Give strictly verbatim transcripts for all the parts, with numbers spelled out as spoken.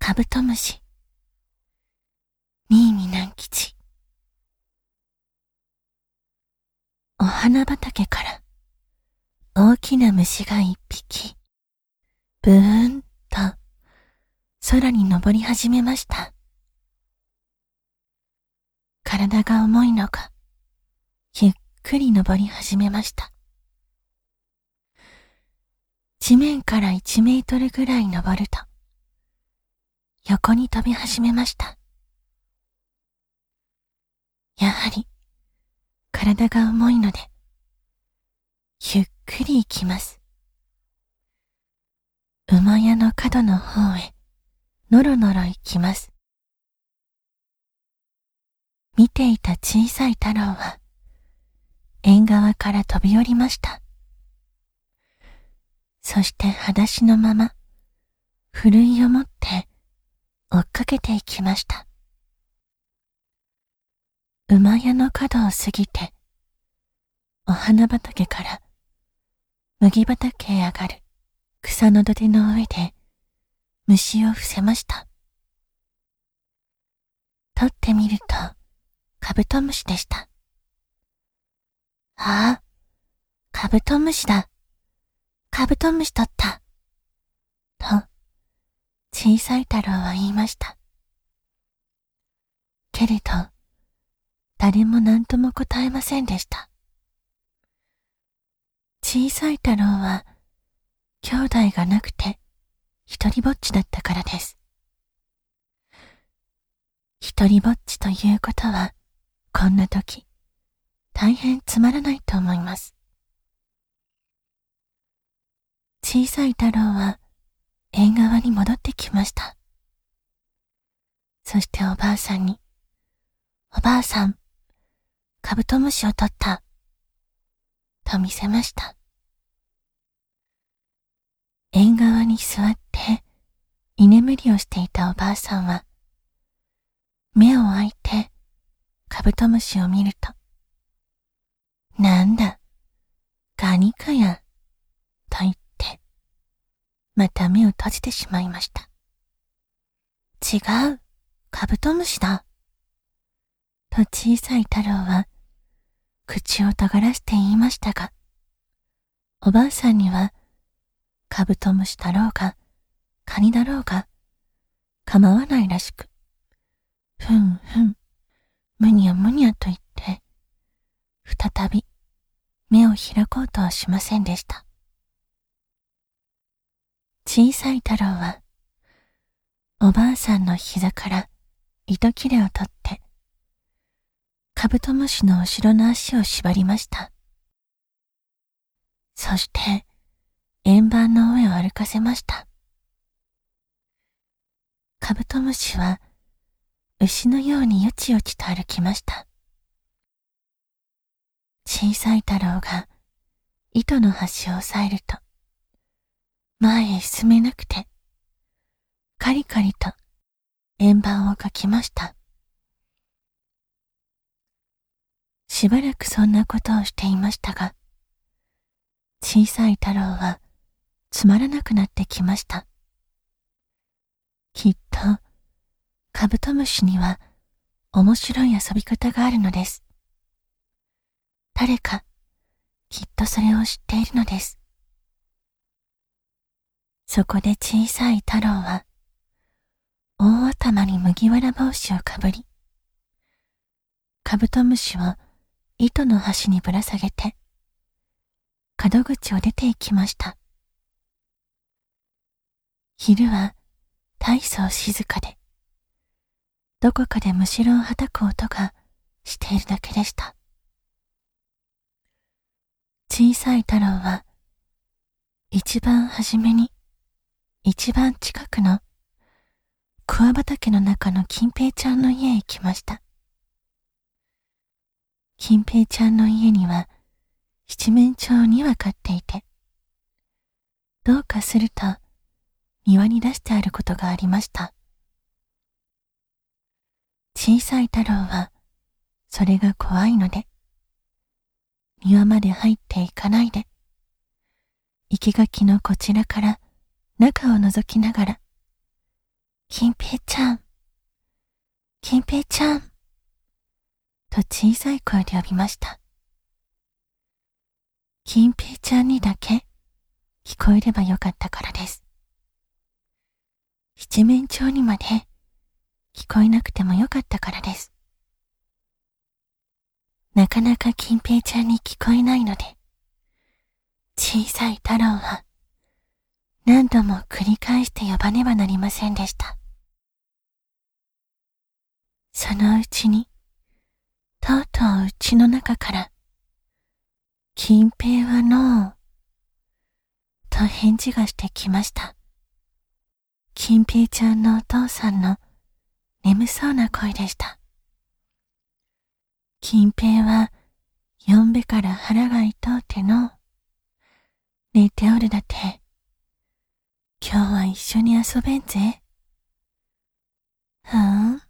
カブトムシ。新見南吉。お花畑から大きな虫が一匹、ブーンと空に登り始めました。体が重いのか、ゆっくり登り始めました。地面からいちメートルぐらい登ると、横に飛び始めました。やはり、体が重いので、ゆっくり行きます。馬屋の角の方へ、のろのろ行きます。見ていた小さい太郎は、縁側から飛び降りました。そして裸足のまま、ふるいを持って追っかけていきました。馬屋の角を過ぎて、お花畑から麦畑へ上がる草の土手の上で虫を伏せました。取ってみるとカブトムシでした。ああ、カブトムシだ。カブトムシ取った。と、小さい太郎は言いました。けれど、誰も何とも答えませんでした。小さい太郎は、兄弟がなくて、一人ぼっちだったからです。一人ぼっちということは、こんな時、大変つまらないと思います。小さい太郎は縁側に戻ってきました。そしておばあさんに、おばあさん、カブトムシを取った、と見せました。縁側に座って居眠りをしていたおばあさんは、目を開いてカブトムシを見ると、なんだ、ガニかや、と言って、また目を閉じてしまいました。違う、カブトムシだ。と小さい太郎は、口を尖らして言いましたが、おばあさんには、カブトムシだろうが、カニだろうが、構わないらしく、ふんふん、むにゃむにゃと言って、再び目を開こうとはしませんでした。小さい太郎は、おばあさんの膝から糸切れを取って、カブトムシの後ろの足を縛りました。そして、円盤の上を歩かせました。カブトムシは、牛のようによちよちと歩きました。小さい太郎が糸の端を押さえると、前へ進めなくて、カリカリと円盤をかきました。しばらくそんなことをしていましたが、小さい太郎はつまらなくなってきました。きっと、カブトムシには面白い遊び方があるのです。誰か、きっとそれを知っているのです。そこで小さい太郎は、大頭に麦わら帽子をかぶり、カブトムシを糸の端にぶら下げて、門口を出て行きました。昼は大層静かで、どこかでむしろをはたく音がしているだけでした。小さい太郎は、一番初めに、一番近くの桑畑の中の金平ちゃんの家へ行きました。金平ちゃんの家には七面鳥に羽飼っていて、どうかすると庭に出してあることがありました。小さい太郎はそれが怖いので、庭まで入っていかないで、生垣のこちらから中を覗きながら、 金平ちゃん、金平ちゃん、と小さい声で呼びました。金平ちゃんにだけ聞こえればよかったからです。七面鳥にまで聞こえなくてもよかったからです。なかなか金平ちゃんに聞こえないので、小さい太郎は何度も繰り返して呼ばねばなりませんでした。そのうちに、とうとう家の中から、金平はノー、と返事がしてきました。金平ちゃんのお父さんの眠そうな声でした。金平は、呼んべから腹が痛うての、寝ておるだて。今日は一緒に遊べんぜ。ふーん。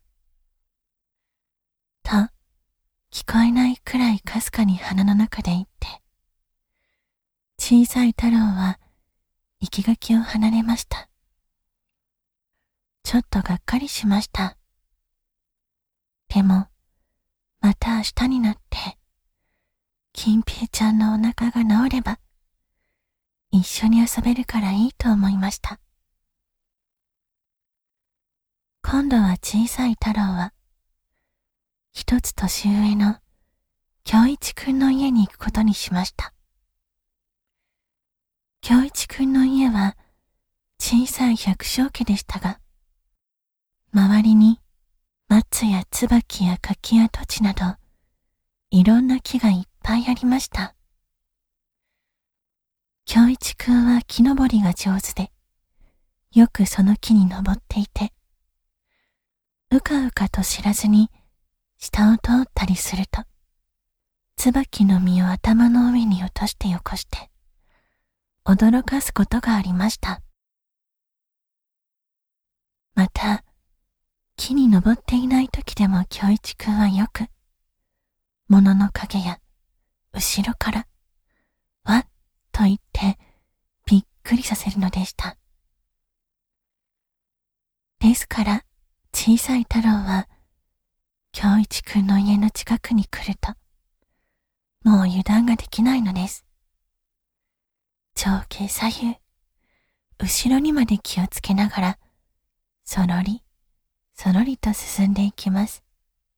と、聞こえないくらいかすかに鼻の中で言って、小さい太郎は生垣を離れました。ちょっとがっかりしました。でも、また明日になって、金平ちゃんのお腹が治れば、一緒に遊べるからいいと思いました。今度は小さい太郎は、一つ年上の京一くんの家に行くことにしました。京一くんの家は小さい百姓家でしたが、周りに松や椿や柿や土地など、いろんな木がいっぱいありました。京一くんは木登りが上手で、よくその木に登っていて、うかうかと知らずに下を通ったりすると、椿の実を頭の上に落としてよこして、驚かすことがありました。また、木に登っていない時でも京一くんはよく、物の影や後ろから、わっと言ってびっくりさせるのでした。ですから、小さい太郎は、京一くんの家の近くに来ると、もう油断ができないのです。上下左右、後ろにまで気をつけながら、そろり、そろりと進んでいきます。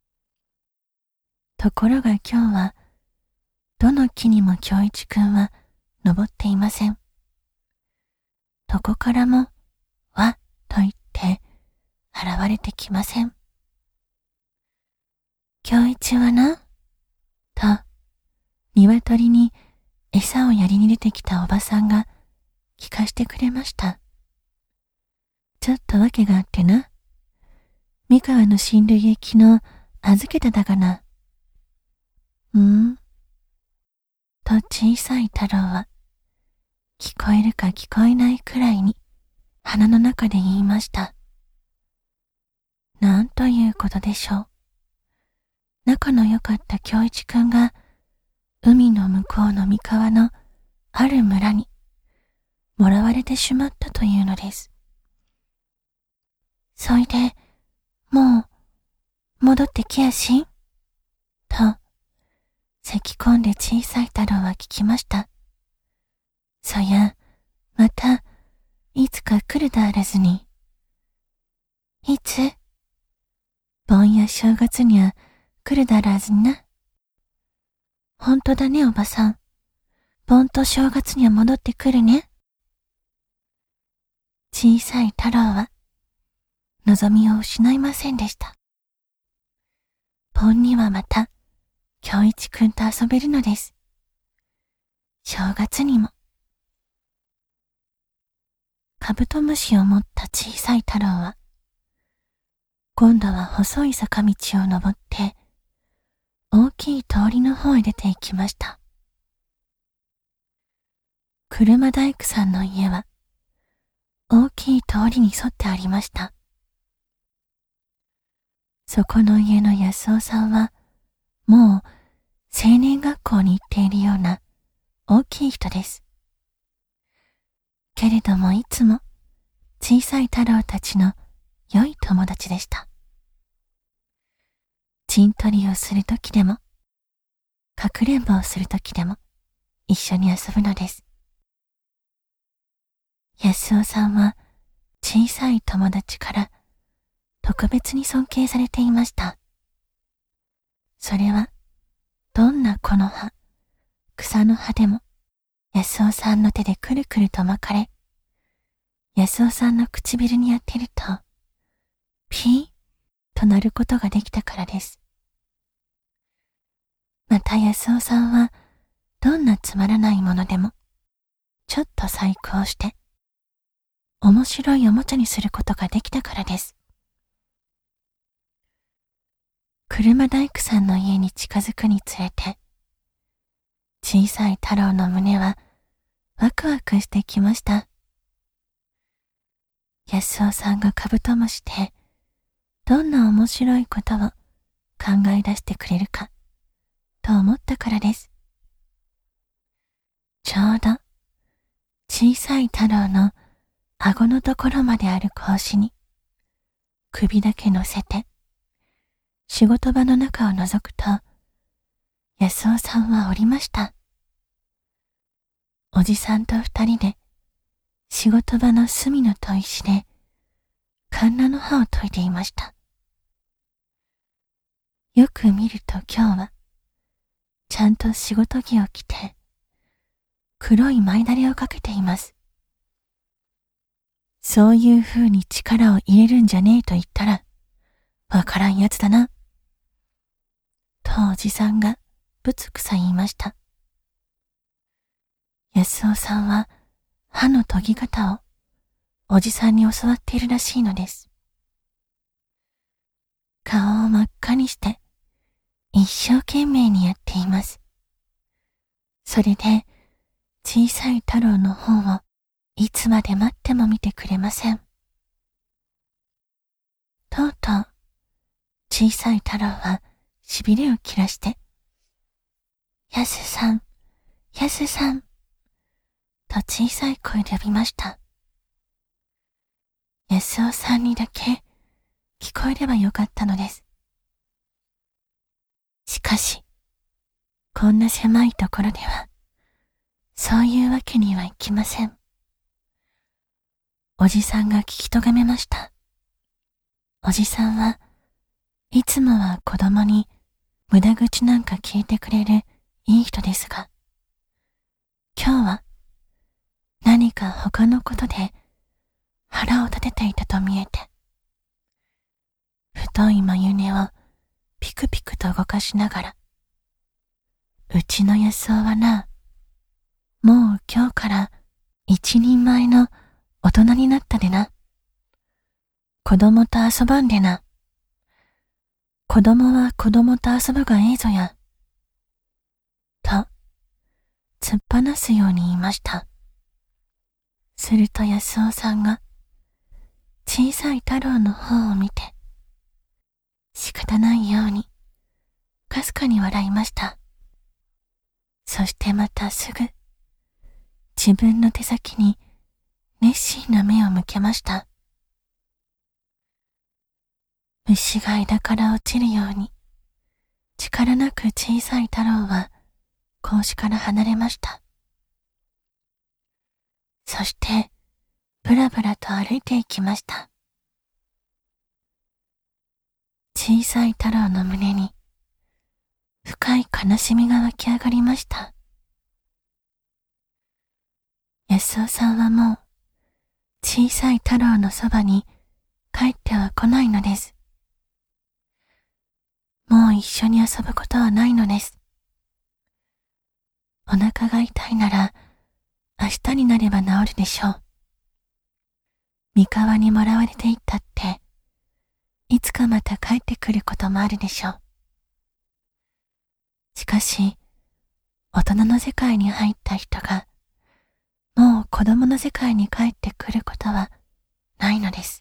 ところが今日は、どの木にも京一くんは登っていません。どこからも、わっと言って、現れてきません。京一はな、と、鶏に餌をやりに出てきたおばさんが聞かしてくれました。ちょっとわけがあってな、三河の親類へ昨日預けただがな。うん?と小さい太郎は、聞こえるか聞こえないくらいに鼻の中で言いました。なんということでしょう。仲の良かった京一くんが、海の向こうの三河のある村に、もらわれてしまったというのです。そいで、もう、戻ってきやしん?と、咳き込んで小さい太郎は聞きました。そや、また、いつか来るだあらずに。いつ?盆や正月にゃ来るだあらずにな。ほんとだねおばさん。盆と正月には戻ってくるね。小さい太郎は、望みを失いませんでした。盆にはまた、京一くんと遊べるのです。正月にも。カブトムシを持った小さい太郎は、今度は細い坂道を登って、大きい通りの方へ出て行きました。車大工さんの家は、大きい通りに沿ってありました。そこの家の安尾さんは、もう青年学校に行っているような大きい人です。けれどもいつも小さい太郎たちの良い友達でした。陣取りをするときでも、かくれんぼをするときでも一緒に遊ぶのです。安尾さんは小さい友達から特別に尊敬されていました。それはどんな木の葉、草の葉でも安尾さんの手でくるくると巻かれ、安尾さんの唇に当てるとピーと鳴ることができたからです。また安尾さんはどんなつまらないものでもちょっと細工をして面白いおもちゃにすることができたからです。車大工さんの家に近づくにつれて、小さい太郎の胸はワクワクしてきました。安尾さんがカブトムシでどんな面白いことを考え出してくれるかと思ったからです。ちょうど小さい太郎の顎のところまである格子に首だけ乗せて仕事場の中を覗くと、安尾さんはおりました。おじさんと二人で仕事場の隅の砥石でカンナの刃を研いでいました。よく見ると今日はちゃんと仕事着を着て黒い前だれをかけています。そういう風に力を入れるんじゃねえと言ったらわからんやつだな。とおじさんがぶつくさ言いました。安尾さんは刃の研ぎ方をおじさんに教わっているらしいのです。顔を真っ赤にして一生懸命にやっています。それで小さい太郎の方をいつまで待っても見てくれません。とうとう小さい太郎はしびれを切らして、やすさん、やすさん、と小さい声で呼びました。やすおさんにだけ聞こえればよかったのです。しかし、こんな狭いところでは、そういうわけにはいきません。おじさんが聞きとがめました。おじさんはいつもは子供に無駄口なんか聞いてくれるいい人ですが、今日は何か他のことで腹を立てていたと見えて、太い眉根をピクピクと動かしながら、うちの安男はな、もう今日から一人前の大人になったでな。子供と遊ばんでな。子供は子供と遊ぶがええぞや。と、突っ放すように言いました。すると安男さんが、小さい太郎の方を見て、仕方ないように、かすかに笑いました。そしてまたすぐ、自分の手先に熱心な目を向けました。虫が枝から落ちるように、力なく小さい太郎は格子から離れました。そして、ぶらぶらと歩いていきました。小さい太郎の胸に、深い悲しみが湧き上がりました。安男さんはもう、小さい太郎のそばに帰っては来ないのです。もう一緒に遊ぶことはないのです。お腹が痛いなら、明日になれば治るでしょう。三河にもらわれていったって、いつかまた帰ってくることもあるでしょう。しかし、大人の世界に入った人が、もう子供の世界に帰ってくることはないのです。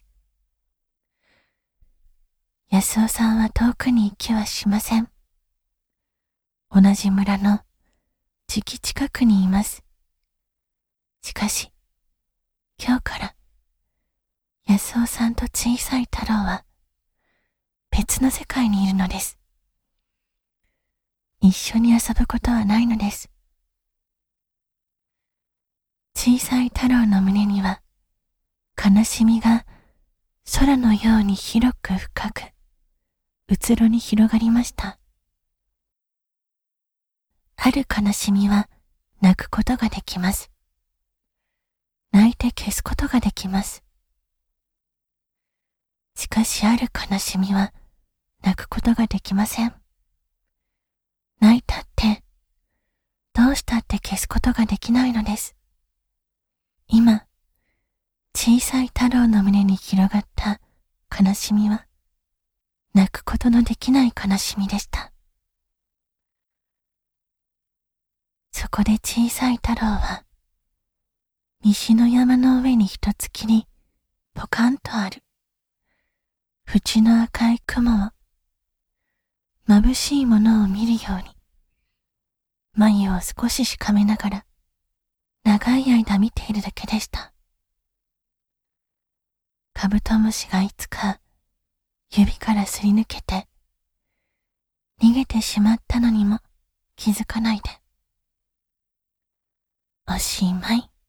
安男さんは遠くに行きはしません。同じ村のじき近くにいます。しかし、今日から安スオさんと小さい太郎は別の世界にいるのです。一緒に遊ぶことはないのです。小さい太郎の胸には悲しみが空のように広く深くうつろに広がりました。ある悲しみは泣くことができます。泣いて消すことができます。しかしある悲しみは泣くことができません。泣いたってどうしたって消すことができないのです。今、小さい太郎の胸に広がった悲しみは泣くことのできない悲しみでした。そこで小さい太郎は西の山の上に一つきりポカンとある縁の赤い雲を眩しいものを見るように眉を少ししかめながら長い間見ているだけでした。カブトムシがいつか指からすり抜けて逃げてしまったのにも気づかないで。おしまい。